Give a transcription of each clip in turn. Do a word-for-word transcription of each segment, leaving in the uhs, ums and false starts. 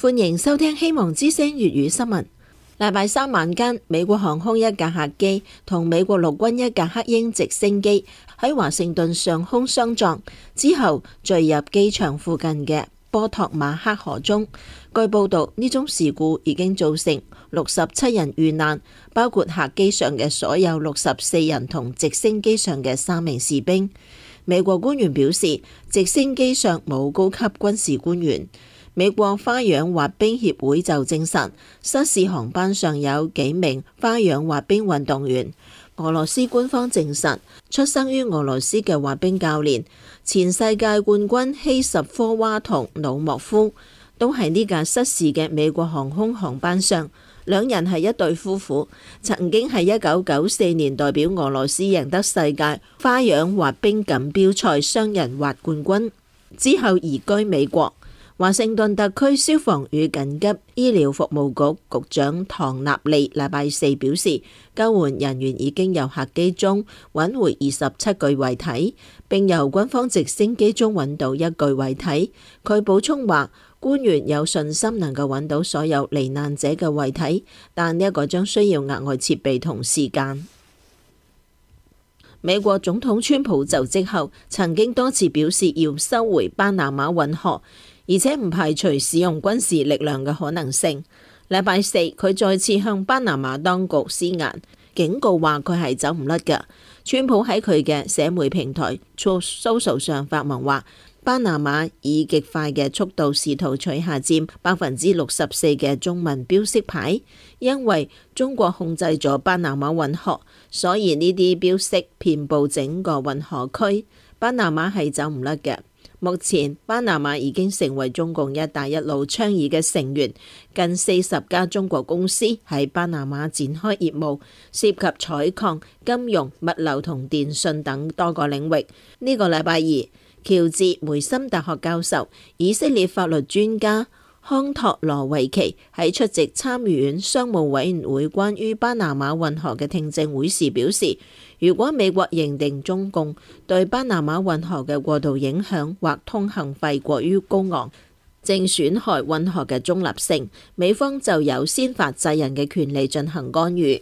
歡迎收聽希望之聲粵語新聞。禮拜三晚間，美國航空一架客機同美國陸軍一架黑鷹直升機喺華盛頓上空相撞之後，墜入機場附近嘅波托馬克河中。據報道，呢種事故已經造成六十七人遇難，包括客機上嘅所有六十四人同直升機上嘅三名士兵。美國官員表示，直升機上冇高級軍事官員。美國花樣滑冰協會就證實，失事航班上有幾名花樣滑冰運動員。俄羅斯官方證實，出生於俄羅斯嘅滑冰教練、前世界冠軍希什科娃同努莫夫都係呢架失事嘅美國航空航班上。兩人係一對夫婦，曾經係一九九四年代表俄羅斯贏得世界花樣滑冰錦標賽雙人滑冠軍，之後移居美國。華盛頓特區消防與緊急醫療服務局局長唐納利禮拜四表示，救援人員已經由客機中揾回二十七具遺體，並由軍方直升機中揾到一具遺體。佢補充話，官員有信心能夠揾到所有罹難者嘅遺體，但呢一個將需要額外設備同時間。美國總統川普就職後，曾經多次表示要收回巴拿馬運河，而且唔排除使用軍事力量嘅可能性。禮拜四，佢再次向巴拿馬當局施壓，警告話佢係走唔甩㗎。川普喺佢嘅社媒平台 Truth Social 上發文話，巴拿馬以極快嘅速度試圖取下佔百分之六十四嘅中文標識牌，因為中國控制咗巴拿馬運河，所以呢啲標識遍佈整個運河區。巴拿馬係走唔甩嘅。目前，巴拿馬已經成為中共一帶一路倡議嘅成員，近四十家中國公司喺巴拿馬展開業務，涉及採礦、金融、物流同電信等多個領域。呢、這個禮拜二，喬治梅森大學教授、以色列法律專家康托羅維奇喺出席參議院商務委員會關於巴拿馬運河嘅聽證會時表示，如果美國認定中共對巴拿馬運河嘅過度影響或通行費過於高昂，正損害運河嘅中立性，美方就有先發制人嘅權利進行干預。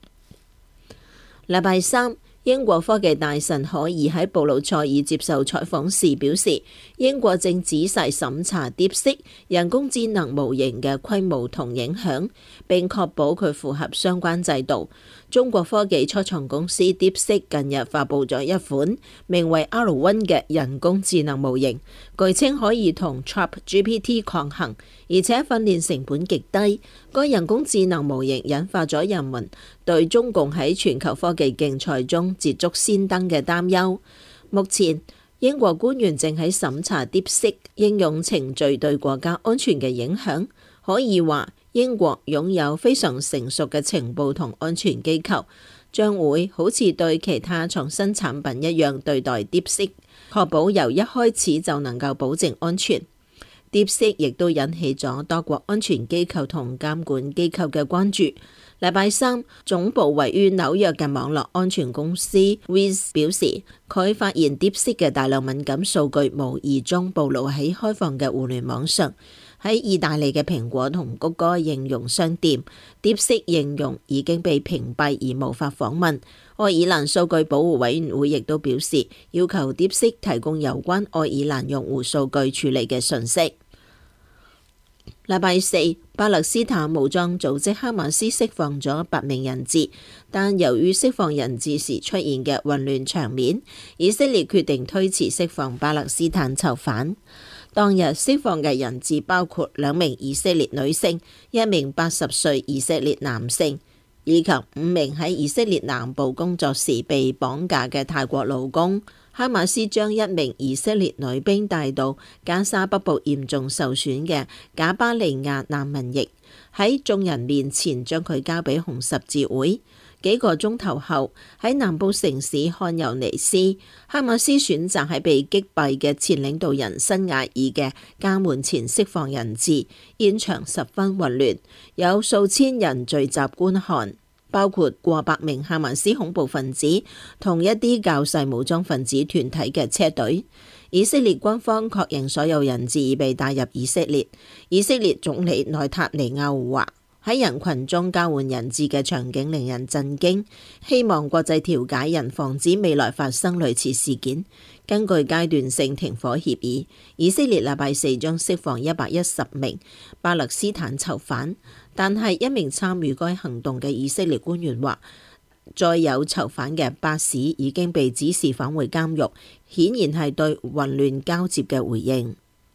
禮拜三，英國科技大臣可爾喺布魯塞爾接受採訪時表示，英國正仔細審查 DeepSeek 人工智能模型嘅規模同影響，並確保佢符合相關制度。中國科技初創公司 DeepSeek 近日發布咗一款名為 R 一 嘅人工智能模型，據稱可以同 ChatGPT 抗衡，而且訓練成本極低。該人工智能模型引發咗人們對中共喺全球科技競賽中捷足先登嘅擔憂。目前，英國官員正喺審查 DeepSeek 應用程序對國家安全嘅影響。可以話，英國擁有非常成熟嘅情報同安全機構，將會好似對其他創新產品一樣對待 DeepSeek， 確保由一開始就能夠保證安全。DeepSeek 亦都引起咗多國安全機構同監管機構嘅關注。禮拜三，總部位於紐約嘅網絡安全公司 Wiz 表示，佢發現 DeepSeek 嘅大量敏感數據無意中暴露喺開放嘅互聯網上。喺意大利嘅蘋果同谷歌應用商店 ，DeepSeek 應用已經被屏蔽而無法訪問。愛爾蘭數據保護委員會亦都表示，要求 DeepSeek 提供有關愛爾蘭用戶數據處理嘅信息。禮拜四，巴勒斯坦武裝組織哈馬斯釋放咗八名人質，但由於釋放人質時出現嘅混亂場面，以色列決定推遲釋放巴勒斯坦囚犯。當日釋放嘅人質包括兩名以色列女性、一名八十歲以色列男性，以及五名喺以色列南部工作時被綁架嘅泰國勞工。哈馬斯將一名以色列女兵帶到加沙北部嚴重受損嘅賈巴利亞難民營，喺眾人面前將佢交俾紅十字會。幾個鐘頭後，喺南部城市漢尤尼斯，哈馬斯選擇喺被擊斃嘅前領導人辛瓦爾嘅家門前釋放人質，現場十分混亂，有數千人聚集觀看，包括過百名哈馬斯恐怖分子同一啲較細武裝分子團體嘅車隊。 以色列軍方確認所有人質已被帶入以色列。以色列總理內塔尼亞胡話，喺人群中交換人質嘅場景令人震驚，希望國際調解人防止未來發生類似事件。根據階段性停火協議，以色列禮拜四將釋放一百一十名巴勒斯坦囚犯，但係一名參與該行動嘅以色列官員話，載有囚犯嘅巴士已經被指示返回監獄，顯然係對混亂交接嘅回應。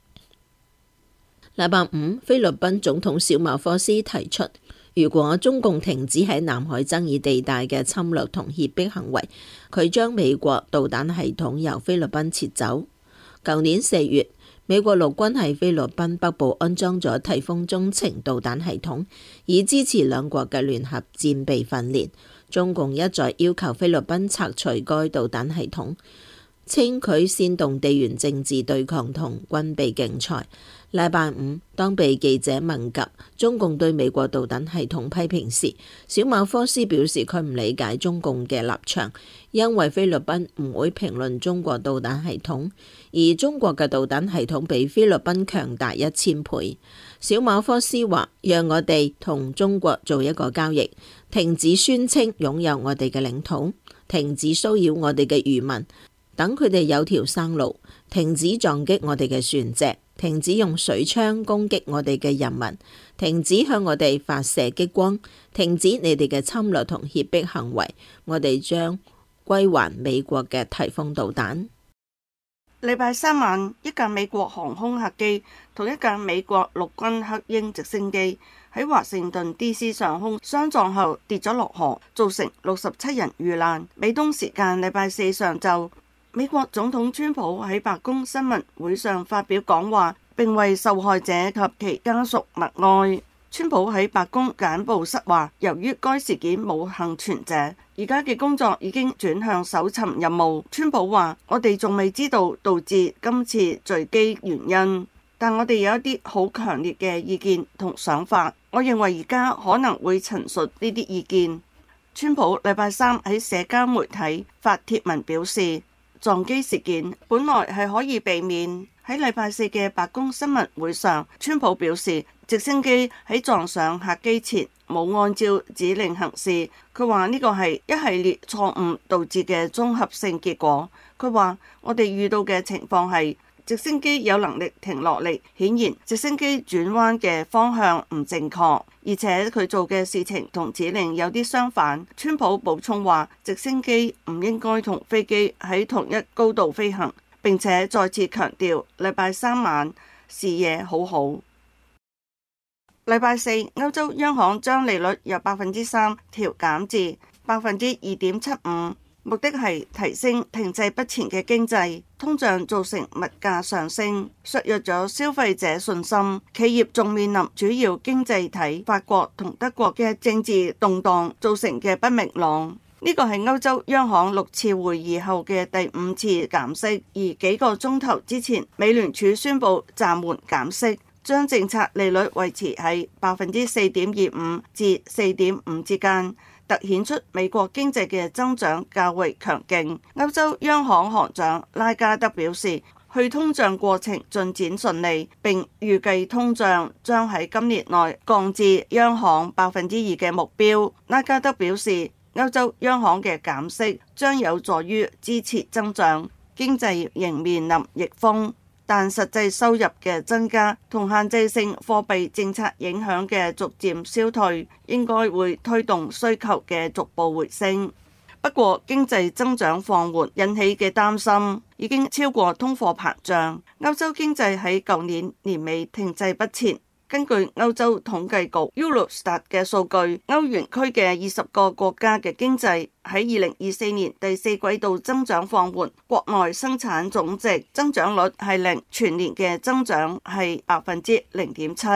禮拜五，菲律賓總統小馬科斯提出，如果中共停止喺南海爭議地帶嘅侵略同脅迫行為，佢將美國導彈系統由菲律賓撤走。舊年四月，美國陸軍喺菲律賓北部安裝咗颱風中程導彈系統，以支持兩國嘅聯合戰備訓練。中共一再要求菲律賓拆除該導彈系統，稱佢煽動地緣政治對抗同軍備競賽。禮拜五，當被記者問及中共對美國導彈系統批評時，小馬科斯表示佢唔理解中共嘅立場，因為菲律賓唔會評論中國導彈系統，而中國嘅導彈系統比菲律賓強大一千倍。小馬科斯話：讓我哋同中國做一個交易，停止宣稱擁有我哋嘅領土，停止騷擾我哋嘅漁民，等佢哋有條生路，停止撞擊我哋嘅船隻，停止用水槍攻擊我哋嘅人民，停止向我哋發射激光，停止你哋嘅侵略同脅迫行為，我哋將歸還美國嘅颱風導彈。 禮拜三晚，一架美國航空客機同一架美國陸軍黑鷹直升機喺華盛頓 D C 上空相撞後跌咗落河，造成六十七人遇難。美東時間禮拜四上晝，美國總統川普喺白宮新聞會上發表講話，並為受害者及其家屬默哀。川普喺白宮簡報室話，由於該事件冇倖存者，而家嘅工作已經轉向搜尋任務。川普話：我哋仲未知道導致今次墜機原因，但我哋有一啲好強烈嘅意見同想法。我認為而家可能會陳述呢啲意見。川普禮拜三喺社交媒體發帖文表示，撞機事件本來係可以避免。喺禮拜四嘅白宮新聞會上，川普表示，直升機喺撞上客機前冇按照指令行事。佢話呢個係一系列錯誤導致嘅綜合性結果。佢話我哋遇到嘅情況係直升機有能力停落嚟，顯然直升機轉彎嘅方向唔正確，而且佢做嘅事情同指令有啲相反。川普補充話，直升機唔應該同飛機喺同一高度飛行，並且再次強調禮拜三晚視野好好。禮拜四，歐洲央行將利率由百分之三調減至百分之二點七五，目的係提升停滯不前嘅經濟。通脹造成物價上升，削弱咗消費者信心。企業仲面臨主要經濟體法國同德國嘅政治動盪造成嘅不明朗。呢個係歐洲央行六次會議後嘅第五次減息，而幾個鐘頭之前，美聯儲宣布暫緩減息，將政策利率維持喺百分之四點二五至四點五之間，凸顯出美國經濟嘅增長較為強勁。歐洲央行行長拉加德表示，去通脹過程進展順利，並預計通脹將喺今年內降至央行百分之二嘅目標。拉加德表示，歐洲央行嘅減息將有助於支持增長，經濟仍面臨逆風，但實際收入嘅增加同限制性貨幣政策影響嘅逐漸消退，應該會推動需求嘅逐步回升。不過，經濟增長放緩引起嘅擔心已經超過通貨膨脹。歐洲經濟喺舊年年尾停滯不前。根據歐洲統計局 Eurostat 嘅數據，歐元區嘅二十個國家嘅經濟喺二零二四年第四季度增長放緩，國內生產總值增長率係零，全年嘅增長係百分之零點七。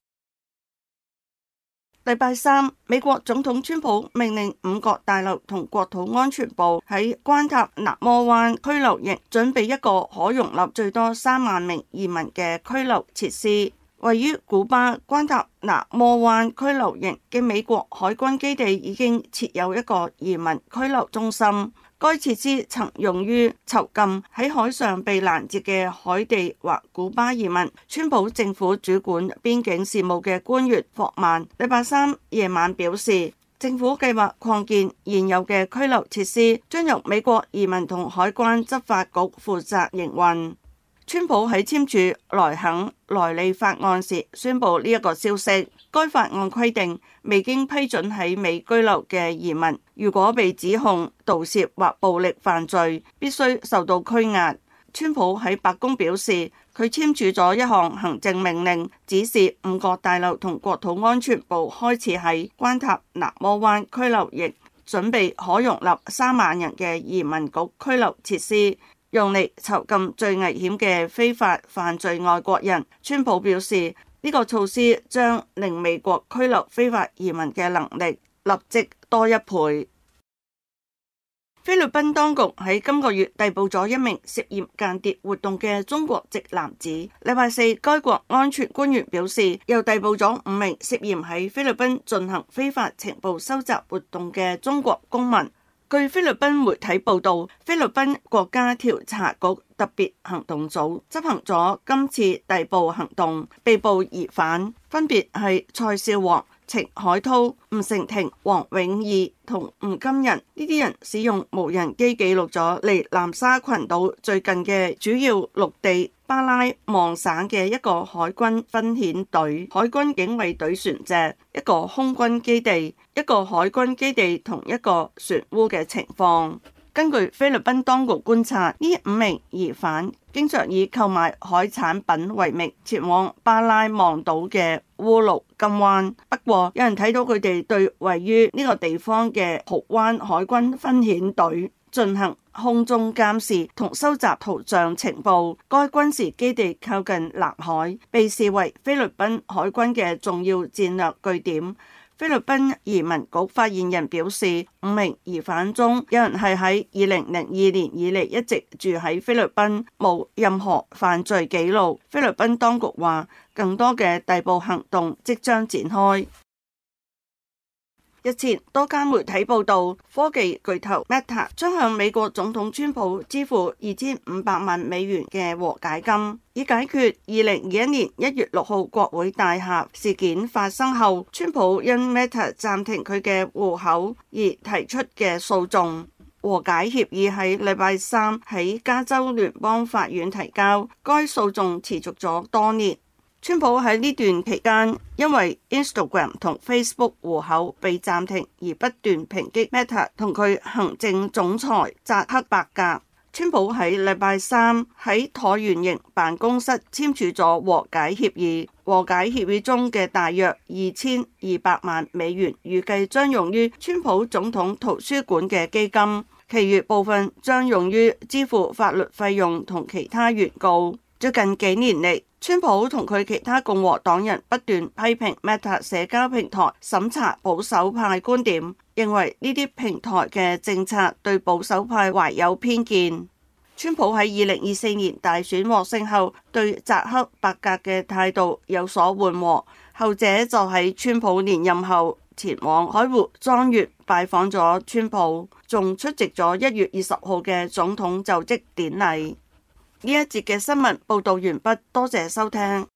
禮拜三，美國總統川普命令五角大樓同國土安全部喺關塔那摩灣拘留營準備一個可容納最多三萬名移民嘅拘留設施。位於古巴關塔那摩灣拘留營嘅美國海軍基地已經設有一個移民拘留中心。 該設施曾用於囚禁喺海上被攔截嘅海地或古巴移民。川普政府主管邊境事務嘅官員霍曼禮拜三夜晚表示，政府計劃擴建現有嘅拘留設施，將由美國移民同海關執法局負責營運。川普喺簽署萊肯萊利法案時宣布呢一個消息。該法案規定，未經批准喺美居留嘅移民，如果被指控盜竊或暴力犯罪，必須受到拘押。川普喺白宮表示，佢簽署咗一項行政命令，指示五角大樓同國土安全部開始喺關塔那摩灣拘留營準備可容納三萬人嘅移民局拘留設施，用嚟囚禁最危險嘅非法犯罪外國人。川普表示，呢個措施將令美國拘留非法移民嘅能力立即多一倍。菲律賓當局喺今個月逮捕咗一名涉嫌間諜活動嘅中國籍男子。禮拜四，該國安全官員表示，又逮捕咗五名涉嫌喺菲律賓進行非法情報收集活動嘅中國公民。據菲律賓媒體報道，菲律賓國家調查局特別行動組執行咗今次逮捕行動，被捕疑犯分別係蔡少煌、程海濤、吳成廷、黃永義同吳金仁。呢啲人使用無人機記錄咗離南沙群島最近嘅主要陸地巴拉望省嘅一個海軍分遣隊、海軍警衛隊船隻、一個空軍基地、一個海軍基地同一個船塢嘅情況。根據菲律賓當局觀察，呢五名疑犯經常以購買海產品為名前往巴拉望島嘅烏魯金灣。不過，有人睇到佢哋對位於呢個地方嘅蒲灣海軍分遣隊進行空中監視同收集圖像情報。該軍事基地靠近南海，被視為菲律賓海軍嘅重要戰略據點。菲律賓移民局發言人表示，五名疑犯中有人係喺二零零二年以嚟一直住喺菲律賓，冇任何犯罪記錄。菲律賓當局話，更多嘅逮捕行動即將展開。日前，多間媒體報道，科技巨頭 Meta 將向美國總統川普支付二千五百萬美元嘅和解金，以解決二零二一年一月六號國會大廈事件發生後，川普因 Meta 暫停佢嘅戶口而提出嘅訴訟。和解協議喺禮拜三喺加州聯邦法院提交，該訴訟持續咗多年。川普喺呢段期間因為 Instagram 同 Facebook 戶口被暫停而不斷抨擊 Meta 同佢行政總裁扎克伯格。川普喺禮拜三喺橢圓形辦公室簽署咗和解協議，和解協議中嘅大約二千二百萬美元預計將用於川普總統圖書館嘅基金，其餘部分將用於支付法律費用同其他原告。最近幾年嚟，川普同佢其他共和黨人不斷批評 Meta 社交平台審查保守派觀點，認為呢啲平台嘅政策對保守派懷有偏見。川普喺二零二四年大選獲勝後，對扎克伯格嘅態度有所緩和，後者就喺川普連任後前往海湖莊園拜訪咗川普，仲出席咗一月二十號嘅總統就職典禮。呢一節嘅新聞報道完畢，多謝收聽。